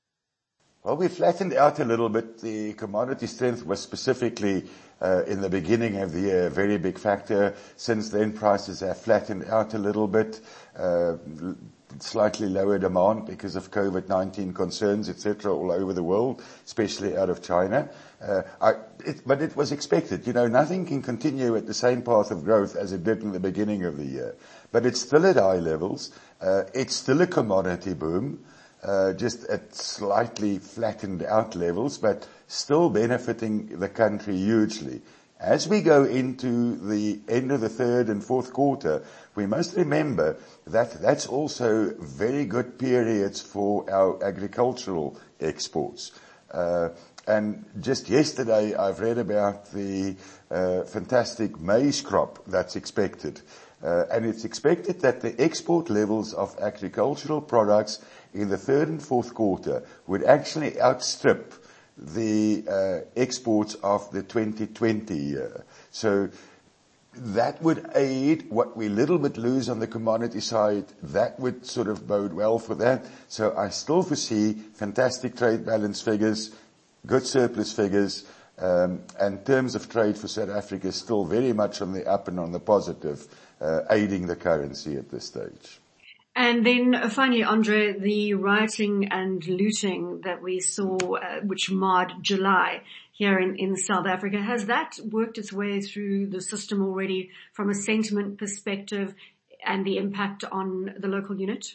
Well, we flattened out a little bit. The commodity strength was specifically uh, in the beginning of the year a very big factor. Since then, prices have flattened out a little bit. Uh, slightly lower demand because of COVID nineteen concerns, et cetera, all over the world, especially out of China. Uh, I, it, but it was expected. You know, nothing can continue at the same path of growth as it did in the beginning of the year. But it's still at high levels. Uh, it's still a commodity boom. Uh, just at slightly flattened out levels, but still benefiting the country hugely. As we go into the end of the third and fourth quarter, we must remember that that's also very good periods for our agricultural exports. Uh, and just yesterday I've read about the uh, fantastic maize crop that's expected. Uh, and it's expected that the export levels of agricultural products in the third and fourth quarter would actually outstrip the uh, exports of the twenty twenty year. So that would aid what we little bit lose on the commodity side. That would sort of bode well for that. So I still foresee fantastic trade balance figures, good surplus figures, um, and terms of trade for South Africa is still very much on the up and on the positive, uh, aiding the currency at this stage. And then finally, Andre, the rioting and looting that we saw, uh, which marred July here in, in South Africa, has that worked its way through the system already from a sentiment perspective and the impact on the local unit?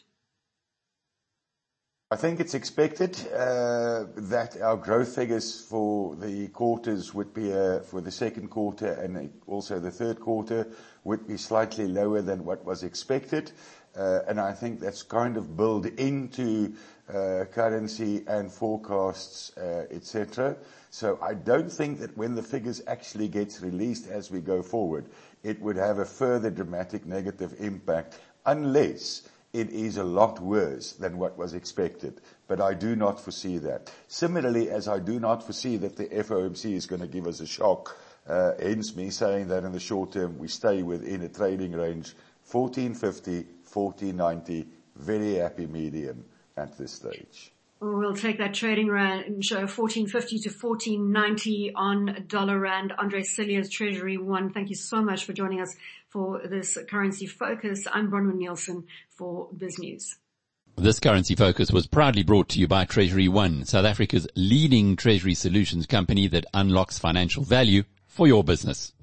I think it's expected uh, that our growth figures for the quarters would be, uh, for the second quarter and also the third quarter, would be slightly lower than what was expected. Uh, and I think that's kind of built into uh, currency and forecasts, uh, et cetera. So I don't think that when the figures actually gets released as we go forward, it would have a further dramatic negative impact unless it is a lot worse than what was expected. But I do not foresee that. Similarly, as I do not foresee that the F O M C is going to give us a shock, uh, hence me saying that in the short term we stay within a trading range fourteen fifty, fourteen ninety, very happy medium at this stage. We'll take that trading range, uh, fourteen fifty to fourteen ninety on dollar rand. Andre Cilliers, Treasury One, thank you so much for joining us for this Currency Focus. I'm Bronwyn Nielsen for BizNews. This Currency Focus was proudly brought to you by Treasury One, South Africa's leading treasury solutions company that unlocks financial value for your business.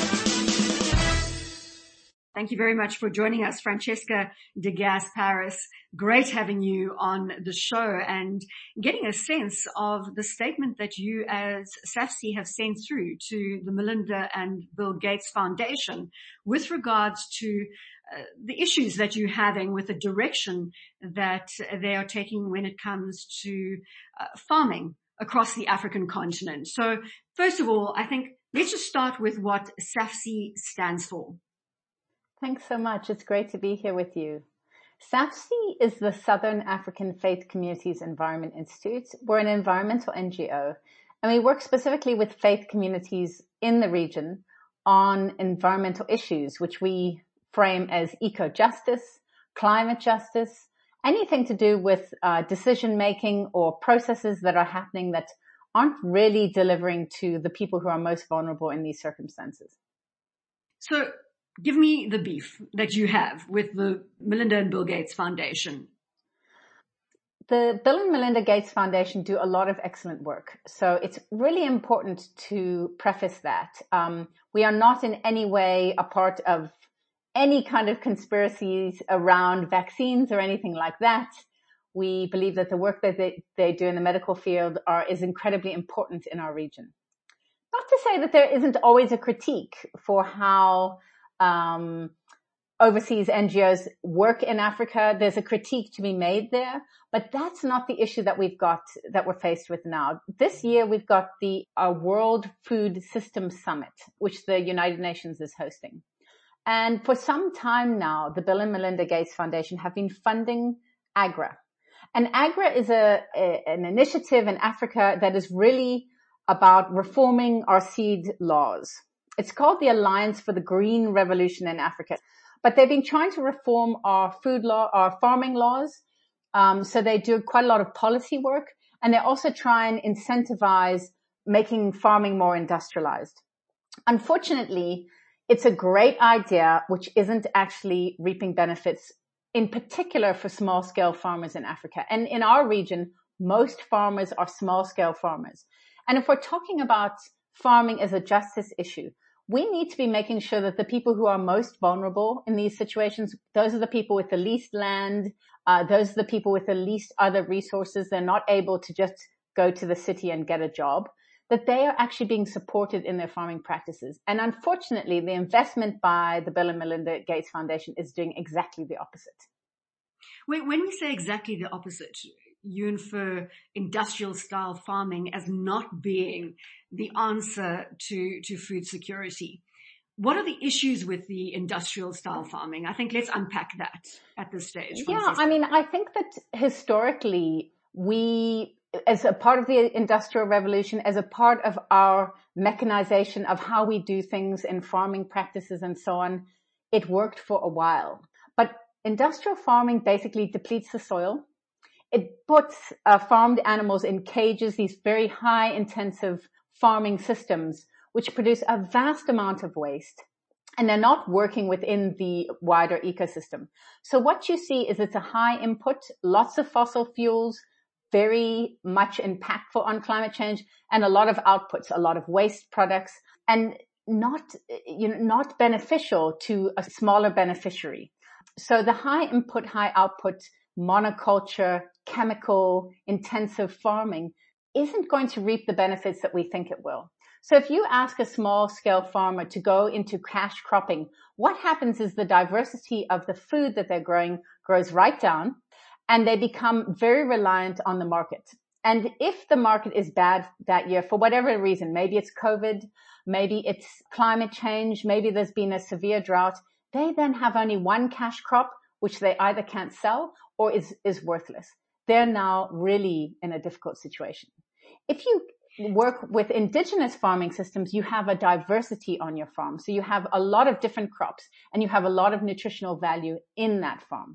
Thank you very much for joining us, Francesca de Gas-Paris. Great having you on the show and getting a sense of the statement that you as SAFCI have sent through to the Melinda and Bill Gates Foundation with regards to uh, the issues that you're having with the direction that they are taking when it comes to uh, farming across the African continent. So first of all, I think let's just start with what SAFCI stands for. Thanks so much. It's great to be here with you. SAFCI is the Southern African Faith Communities Environment Institute. We're an environmental N G O, and we work specifically with faith communities in the region on environmental issues, which we frame as eco-justice, climate justice, anything to do with uh, decision-making or processes that are happening that aren't really delivering to the people who are most vulnerable in these circumstances. So, give me the beef that you have with the Melinda and Bill Gates Foundation. The Bill and Melinda Gates Foundation do a lot of excellent work. So it's really important to preface that. Um, we are not in any way a part of any kind of conspiracies around vaccines or anything like that. We believe that the work that they, they do in the medical field are, is incredibly important in our region. Not to say that there isn't always a critique for how Um, overseas N G Os work in Africa. There's a critique to be made there, but that's not the issue that we've got, that we're faced with now. This year we've got the uh, World Food Systems Summit, which the United Nations is hosting. And for some time now, the Bill and Melinda Gates Foundation have been funding AGRA. And AGRA is a, a an initiative in Africa that is really about reforming our seed laws. It's called the Alliance for the Green Revolution in Africa, but they've been trying to reform our food law, our farming laws. Um, so they do quite a lot of policy work, and they also try and incentivize making farming more industrialized. Unfortunately, it's a great idea, which isn't actually reaping benefits, in particular for small scale farmers in Africa. And in our region, most farmers are small scale farmers. And if we're talking about farming as a justice issue, we need to be making sure that the people who are most vulnerable in these situations, those are the people with the least land, uh, those are the people with the least other resources. They're not able to just go to the city and get a job, that they are actually being supported in their farming practices. And unfortunately, the investment by the Bill and Melinda Gates Foundation is doing exactly the opposite. When we say exactly the opposite, you infer industrial style farming as not being the answer to, to food security. What are the issues with the industrial style farming? I think let's unpack that at this stage. Yeah, I mean, I think that historically we, as a part of the Industrial Revolution, as a part of our mechanization of how we do things in farming practices and so on, it worked for a while. But industrial farming basically depletes the soil. It puts uh, farmed animals in cages, these very high intensive farming systems, which produce a vast amount of waste. And they're not working within the wider ecosystem. So what you see is it's a high input, lots of fossil fuels, very much impactful on climate change, and a lot of outputs, a lot of waste products, and not, you know, not beneficial to a smaller beneficiary. So the high input, high output, monoculture, chemical intensive farming isn't going to reap the benefits that we think it will. So if you ask a small scale farmer to go into cash cropping, what happens is the diversity of the food that they're growing grows right down, and they become very reliant on the market. And if the market is bad that year for whatever reason, maybe it's COVID, maybe it's climate change, maybe there's been a severe drought, they then have only one cash crop, which they either can't sell or is, is worthless. They're now really in a difficult situation. If you work with indigenous farming systems, you have a diversity on your farm. So you have a lot of different crops and you have a lot of nutritional value in that farm.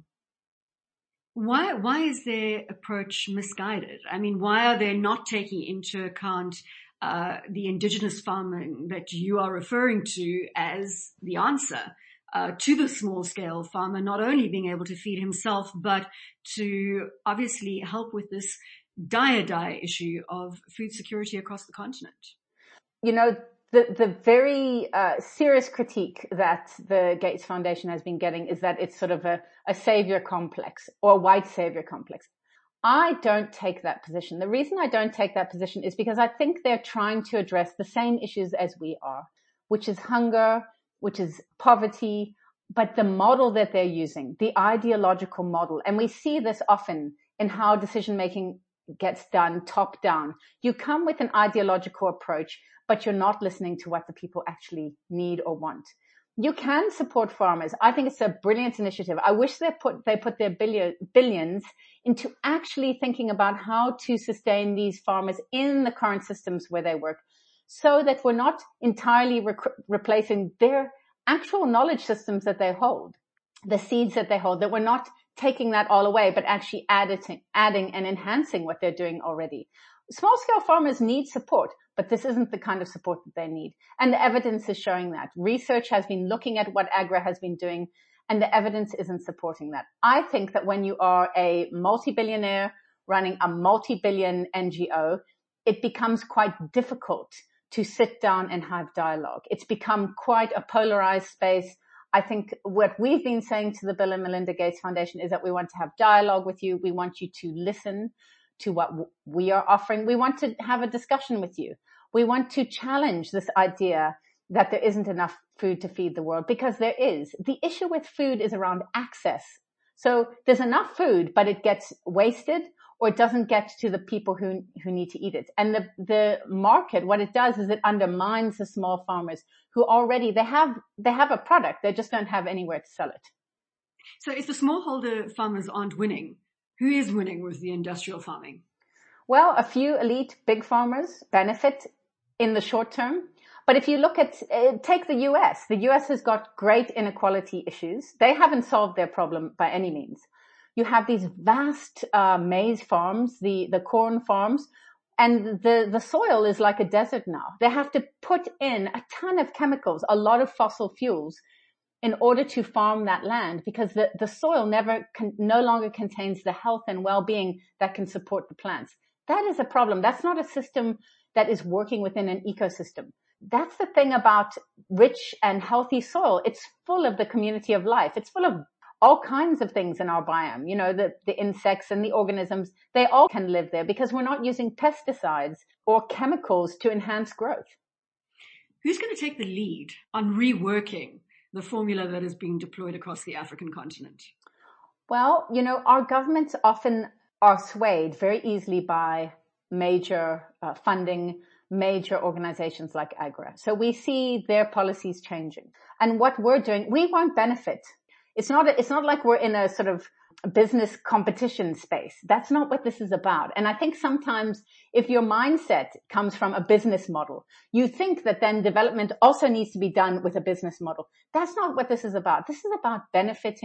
Why, why is their approach misguided? I mean, why are they not taking into account uh, the indigenous farming that you are referring to as the answer uh, to the small scale farmer, not only being able to feed himself, but to obviously help with this dire, dire issue of food security across the continent? You know, the, the very uh, serious critique that the Gates Foundation has been getting is that it's sort of a, a savior complex or a white savior complex. I don't take that position. The reason I don't take that position is because I think they're trying to address the same issues as we are, which is hunger, which is poverty, but the model that they're using, the ideological model, and we see this often in how decision making gets done top down. You come with an ideological approach, but you're not listening to what the people actually need or want. You can support farmers. I think it's a brilliant initiative. I wish they put, they put their billion, billions into actually thinking about how to sustain these farmers in the current systems where they work, so that we're not entirely rec- replacing their actual knowledge systems that they hold, the seeds that they hold, that we're not taking that all away, but actually adding, adding and enhancing what they're doing already. Small scale farmers need support, but this isn't the kind of support that they need. And the evidence is showing that. Research has been looking at what AGRA has been doing, and the evidence isn't supporting that. I think that when you are a multi-billionaire running a multi-billion N G O, it becomes quite difficult to sit down and have dialogue. It's become quite a polarized space. I think what we've been saying to the Bill and Melinda Gates Foundation is that we want to have dialogue with you. We want you to listen to what we are offering. We want to have a discussion with you. We want to challenge this idea that there isn't enough food to feed the world, because there is. The issue with food is around access. So there's enough food, but it gets wasted or it doesn't get to the people who, who need to eat it. And the, the market, what it does is it undermines the small farmers who already, they have, they have a product. They just don't have anywhere to sell it. So if the smallholder farmers aren't winning, who is winning with the industrial farming? Well, a few elite big farmers benefit in the short term. But if you look at, uh, take the U S, the U S has got great inequality issues. They haven't solved their problem by any means. You have these vast uh, maize farms, the, the corn farms, and the, the soil is like a desert now. They have to put in a ton of chemicals, a lot of fossil fuels in order to farm that land, because the, the soil never can, no longer contains the health and well-being that can support the plants. That is a problem. That's not a system that is working within an ecosystem. That's the thing about rich and healthy soil. It's full of the community of life. It's full of all kinds of things in our biome. You know, the, the insects and the organisms, they all can live there because we're not using pesticides or chemicals to enhance growth. Who's going to take the lead on reworking the formula that is being deployed across the African continent? Well, you know, our governments often are swayed very easily by major uh, funding, major organizations like AGRA. So we see their policies changing. And what we're doing, we won't benefit. It's not, a, it's not like we're in a sort of business competition space. That's not what this is about. And I think sometimes if your mindset comes from a business model, you think that then development also needs to be done with a business model. That's not what this is about. This is about benefiting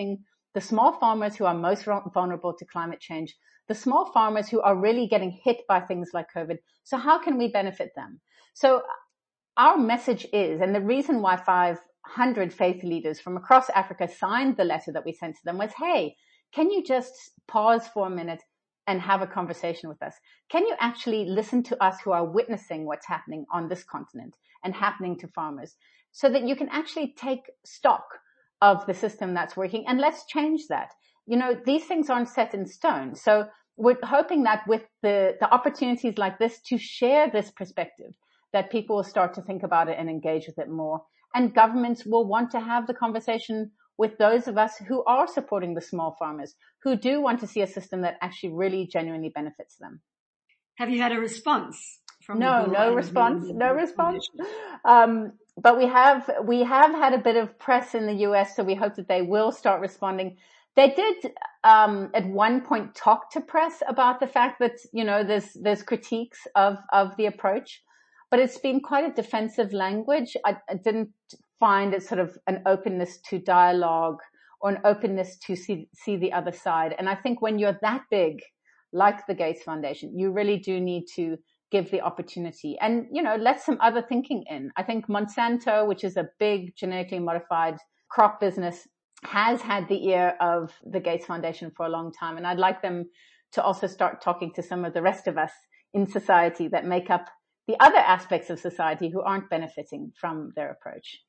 the small farmers who are most vulnerable to climate change, the small farmers who are really getting hit by things like COVID. So how can we benefit them? So our message is, and the reason why five hundred faith leaders from across Africa signed the letter that we sent to them was, hey, can you just pause for a minute and have a conversation with us? Can you actually listen to us who are witnessing what's happening on this continent and happening to farmers so that you can actually take stock of the system that's working, and let's change that. You know, these things aren't set in stone. So we're hoping that with the, the opportunities like this to share this perspective, that people will start to think about it and engage with it more. And governments will want to have the conversation with those of us who are supporting the small farmers, who do want to see a system that actually really genuinely benefits them. Have you had a response? From no, no response, no response. Um, but we have, we have had a bit of press in the U S, so we hope that they will start responding. They did, um, at one point talk to press about the fact that, you know, there's, there's critiques of, of the approach, but it's been quite a defensive language. I, I didn't find it sort of an openness to dialogue or an openness to see, see the other side. And I think when you're that big, like the Gates Foundation, you really do need to give the opportunity and, you know, let some other thinking in. I think Monsanto, which is a big genetically modified crop business, has had the ear of the Gates Foundation for a long time. And I'd like them to also start talking to some of the rest of us in society that make up the other aspects of society who aren't benefiting from their approach.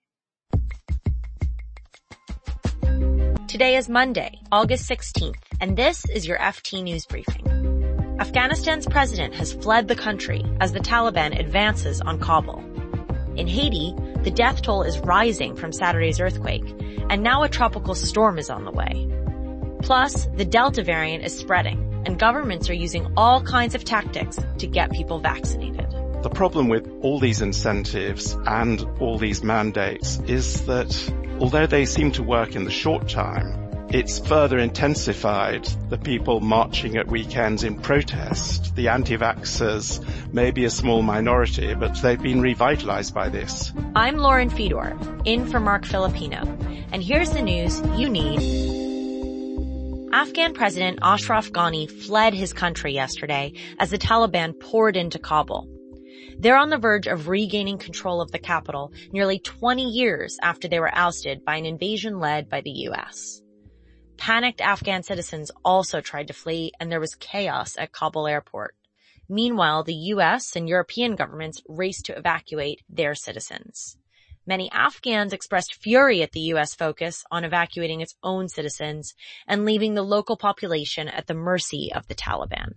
Today is Monday, August sixteenth, and this is your F T News Briefing. Afghanistan's president has fled the country as the Taliban advances on Kabul. In Haiti, the death toll is rising from Saturday's earthquake, and now a tropical storm is on the way. Plus, the Delta variant is spreading, and governments are using all kinds of tactics to get people vaccinated. The problem with all these incentives and all these mandates is that although they seem to work in the short time, it's further intensified the people marching at weekends in protest. The anti-vaxxers may be a small minority, but they've been revitalized by this. I'm Lauren Fedor, in for Mark Filipino, and here's the news you need. Afghan President Ashraf Ghani fled his country yesterday as the Taliban poured into Kabul. They're on the verge of regaining control of the capital nearly twenty years after they were ousted by an invasion led by the U S. Panicked Afghan citizens also tried to flee, and there was chaos at Kabul airport. Meanwhile, the U S and European governments raced to evacuate their citizens. Many Afghans expressed fury at the U S focus on evacuating its own citizens and leaving the local population at the mercy of the Taliban.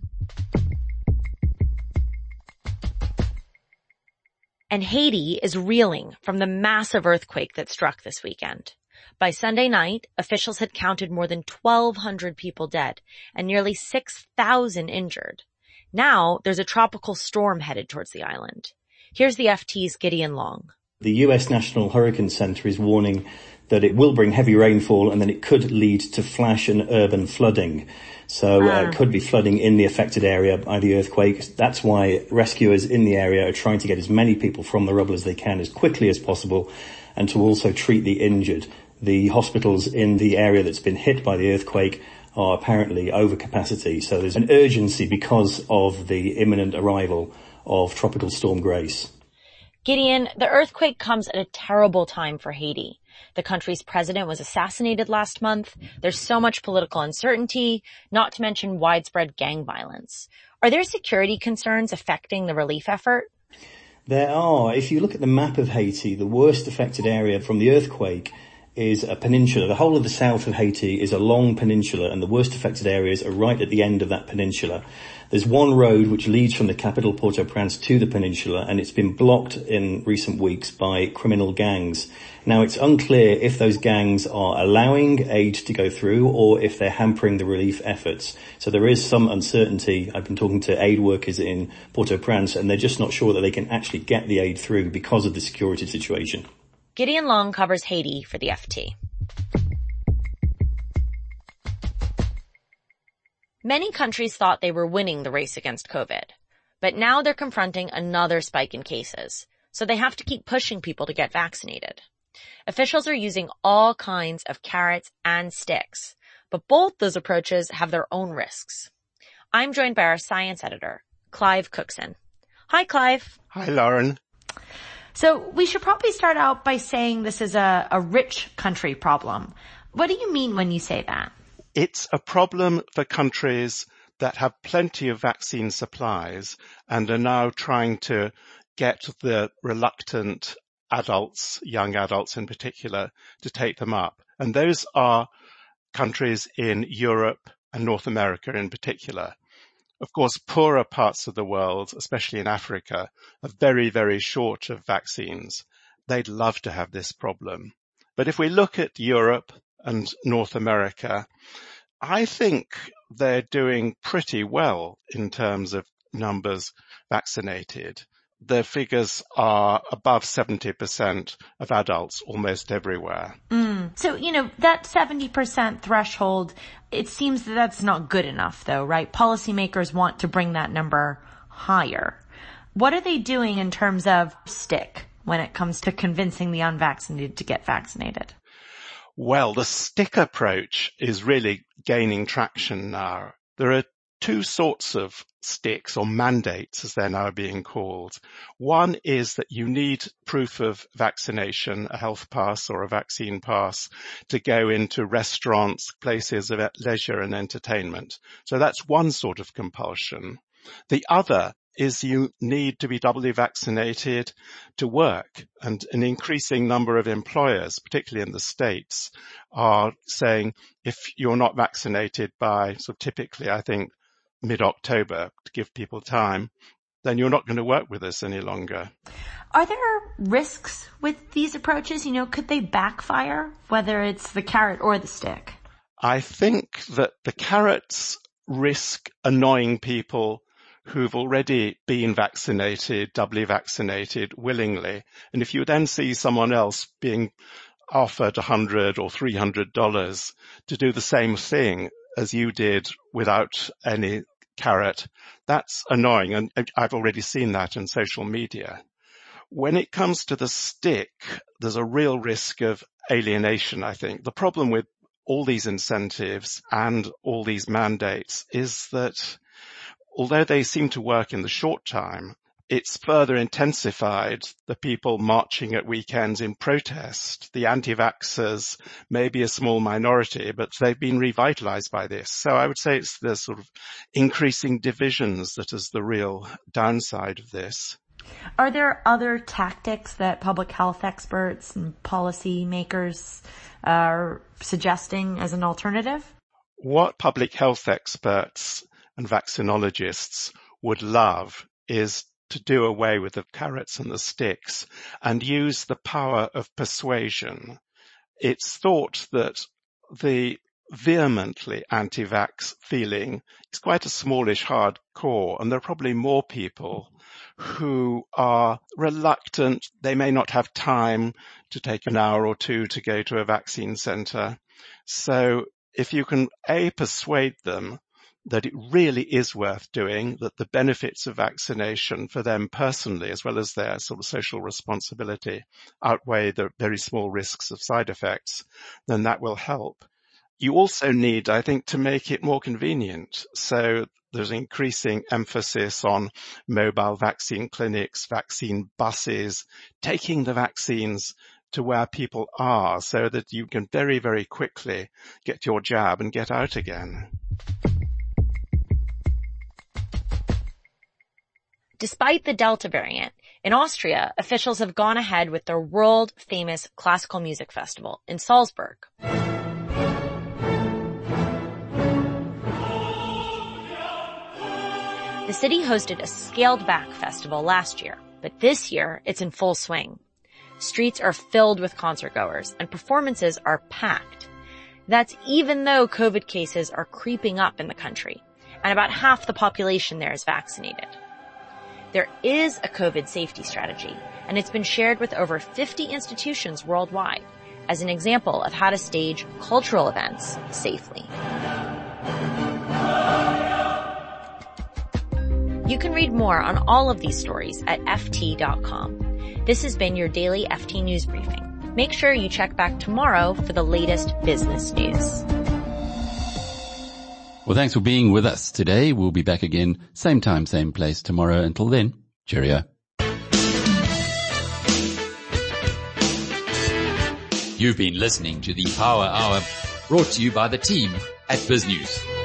And Haiti is reeling from the massive earthquake that struck this weekend. By Sunday night, officials had counted more than twelve hundred people dead and nearly six thousand injured. Now, there's a tropical storm headed towards the island. Here's the F T's Gideon Long. The U S National Hurricane Center is warning that it will bring heavy rainfall and that it could lead to flash and urban flooding. So uh, ah. it could be flooding in the affected area by the earthquake. That's why rescuers in the area are trying to get as many people from the rubble as they can as quickly as possible, and to also treat the injured. The hospitals in the area that's been hit by the earthquake are apparently over capacity. So there's an urgency because of the imminent arrival of Tropical Storm Grace. Gideon, the earthquake comes at a terrible time for Haiti. The country's president was assassinated last month. There's so much political uncertainty, not to mention widespread gang violence. Are there security concerns affecting the relief effort? There are. If you look at the map of Haiti, the worst affected area from the earthquake is a peninsula. The whole of the south of Haiti is a long peninsula, and the worst affected areas are right at the end of that peninsula. There's one road which leads from the capital, Port-au-Prince, to the peninsula, and it's been blocked in recent weeks by criminal gangs. Now, it's unclear if those gangs are allowing aid to go through or if they're hampering the relief efforts. So there is some uncertainty. I've been talking to aid workers in Port-au-Prince, and they're just not sure that they can actually get the aid through because of the security situation. Gideon Long covers Haiti for the F T. Many countries thought they were winning the race against COVID, but now they're confronting another spike in cases, so they have to keep pushing people to get vaccinated. Officials are using all kinds of carrots and sticks, but both those approaches have their own risks. I'm joined by our science editor, Clive Cookson. Hi, Clive. Hi, Lauren. So we should probably start out by saying this is a, a rich country problem. What do you mean when you say that? It's a problem for countries that have plenty of vaccine supplies and are now trying to get the reluctant adults, young adults in particular, to take them up. And those are countries in Europe and North America in particular. Of course, poorer parts of the world, especially in Africa, are very, very short of vaccines. They'd love to have this problem. But if we look at Europe and North America, I think they're doing pretty well in terms of numbers vaccinated. The figures are above seventy percent of adults almost everywhere. Mm. So, you know, that seventy percent threshold, it seems that that's not good enough though, right? Policymakers want to bring that number higher. What are they doing in terms of stick when it comes to convincing the unvaccinated to get vaccinated? Well, the stick approach is really gaining traction now. There are two sorts of sticks, or mandates as they're now being called. One is that you need proof of vaccination, a health pass or a vaccine pass, to go into restaurants, places of leisure and entertainment. So that's one sort of compulsion. The other is you need to be doubly vaccinated to work. And an increasing number of employers, particularly in the States, are saying if you're not vaccinated by, so typically I think, mid-October to give people time, then you're not going to work with us any longer. Are there risks with these approaches? You know, could they backfire, whether it's the carrot or the stick? I think that the carrots risk annoying people who've already been vaccinated, doubly vaccinated, willingly. And if you then see someone else being offered one hundred dollars or three hundred dollars to do the same thing as you did without any carrot, that's annoying. And I've already seen that in social media. When it comes to the stick, there's a real risk of alienation, I think. The problem with all these incentives and all these mandates is that although they seem to work in the short time, it's further intensified the people marching at weekends in protest. The anti-vaxxers may be a small minority, but they've been revitalized by this. So I would say it's the sort of increasing divisions that is the real downside of this. Are there other tactics that public health experts and policy makers are suggesting as an alternative? What public health experts and vaccinologists would love is to do away with the carrots and the sticks and use the power of persuasion. It's thought that the vehemently anti-vax feeling is quite a smallish hard core, and there are probably more people who are reluctant. They may not have time to take an hour or two to go to a vaccine center. So if you can, A, persuade them that it really is worth doing, that the benefits of vaccination for them personally, as well as their sort of social responsibility, outweigh the very small risks of side effects, then that will help. You also need, I think, to make it more convenient. So there's increasing emphasis on mobile vaccine clinics, vaccine buses, taking the vaccines to where people are so that you can very, very quickly get your jab and get out again. Despite the Delta variant, in Austria, officials have gone ahead with their world-famous classical music festival in Salzburg. The city hosted a scaled-back festival last year, but this year it's in full swing. Streets are filled with concertgoers, and performances are packed. That's even though COVID cases are creeping up in the country, and about half the population there is vaccinated. There is a COVID safety strategy, and it's been shared with over fifty institutions worldwide as an example of how to stage cultural events safely. You can read more on all of these stories at F T dot com. This has been your daily F T News Briefing. Make sure you check back tomorrow for the latest business news. Well, thanks for being with us today. We'll be back again, same time, same place tomorrow. Until then, cheerio. You've been listening to the Power Hour, brought to you by the team at BizNews.